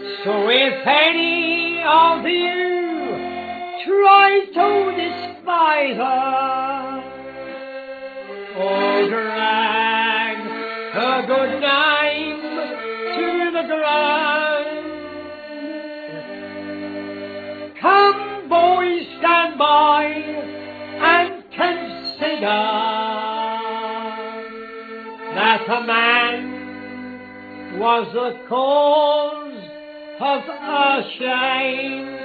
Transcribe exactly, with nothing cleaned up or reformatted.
So if any of you tries to despise us, or drag a good name to the ground, come boys, stand by and consider that a man was the cause of our shame.